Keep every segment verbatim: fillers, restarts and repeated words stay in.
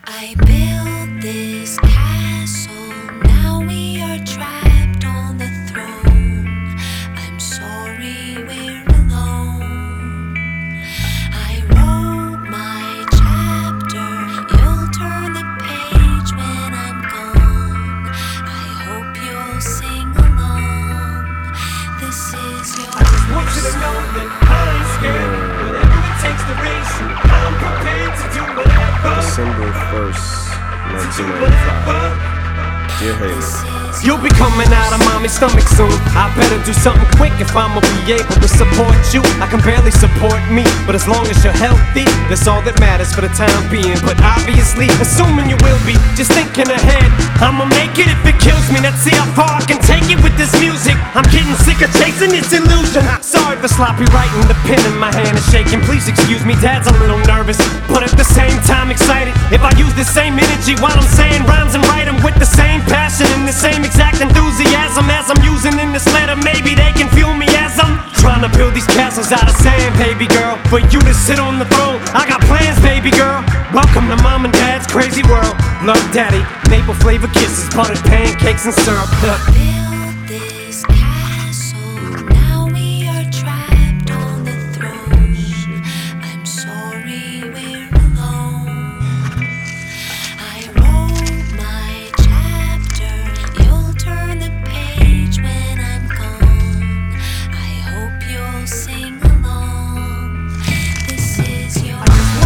I built this castle, now we are trapped on the throne. I'm sorry we're alone. I wrote my chapter, you'll turn the page when I'm gone. I hope you'll sing along. This is your I just want you to know that I ain't scared. Whatever it takes to raise you, I'm prepared to do whatever. December first, nineteen ninety-five. Dear Haley, You'll be coming out of mommy's stomach soon. I better do something quick if I'ma be able to support you. I can barely support me, but as long as you're healthy, that's all that matters for the time being. But obviously, assuming you will be, just thinking ahead, I'ma make it if it kills me. Let's see how far I can take it with this music. I'm getting sick of chasing this illusion. Sorry for sloppy writing, the pen in my hand is shaking. Please excuse me, Dad's a little nervous, but at the same time excited. If I use the same energy while I'm saying rhymes and write them with the same passion and the same exact enthusiasm as I'm using in this letter, maybe they can feel me as I'm trying to build these castles out of sand, baby girl. For you to sit on the throne, I got plans, baby girl. Welcome to Mom and Dad's crazy world. Love, Daddy, maple flavor kisses, buttered pancakes and syrup. Build this castle, now we are trapped on the throne. I'm sorry we're alone. I wrote my chapter, you'll turn the page when I'm gone. I hope you'll sing along. This is your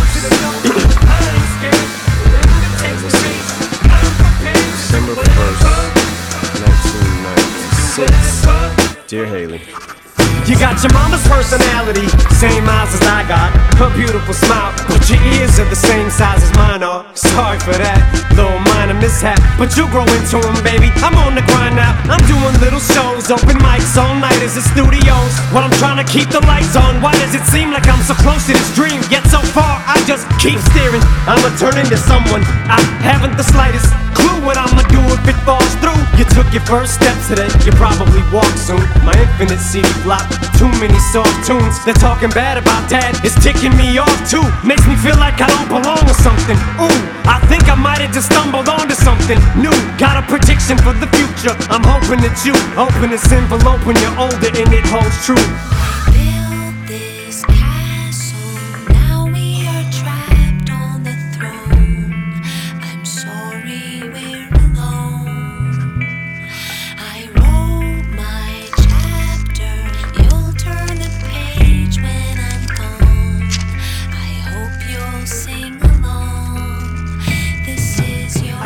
December first, nineteen ninety-six. Dear Haley, You got your mama's personality, same eyes as I got, her beautiful smile, but your ears are the same size as mine are. Sorry for that, little minor mishap, but you grow into them, baby. I'm on the grind now, I'm doing little shows, open mics all night as the studios. While I'm trying to keep the lights on, why does it seem like I'm so close to this dream? Yet so far, I just keep steering. I'ma turn into someone I haven't the slightest clue what I'ma do if it falls through. You took your first steps today, you probably walk soon. My infinite C D flop, too many soft tunes. They're talking bad about Dad, it's ticking me off too. Makes me feel like I don't belong or something. Ooh, I think I might have just stumbled onto something new. Got a prediction for the future, I'm hoping that you open this envelope when you're older and it holds true. build this castle, now we are trapped on the throne. I'm sorry we're alone. I wrote my chapter, you'll turn the page when I'm gone. I hope you'll sing along. This is your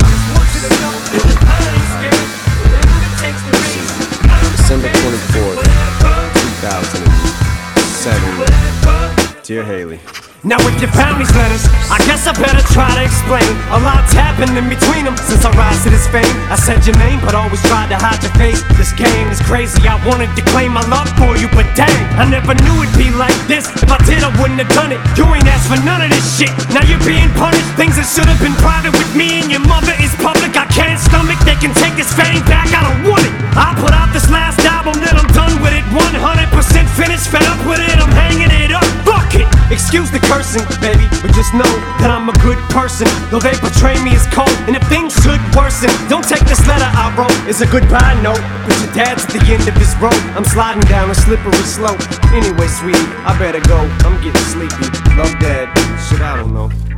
December twenty-fourth, two thousand seven. Dear Haley, Now with your family's letters, I guess I better try to explain. A lot's happened in between them since I rise to this fame. I said your name, but always tried to hide your face. This game is crazy, I wanted to claim my love for you, but dang, I never knew it'd be like this. If I did, I wouldn't have done it. You ain't asked for none of this shit, now you're being punished. Things that should have been private with me and your mother is public. I can't stomach, they can take this fame back, I don't want it. I put out this last album, then I'm done with it. one hundred percent finished, fed up with it, I'm hanging it up. Fuck it! Excuse the cursing, baby, but just know that I'm a good person. Though they portray me as cold, and if things should worsen, don't take this letter I wrote as a goodbye note, but your dad's at the end of his road. I'm sliding down a slippery slope. Anyway, sweetie, I better go, I'm getting sleepy. Love, Dad. Shit, I don't know.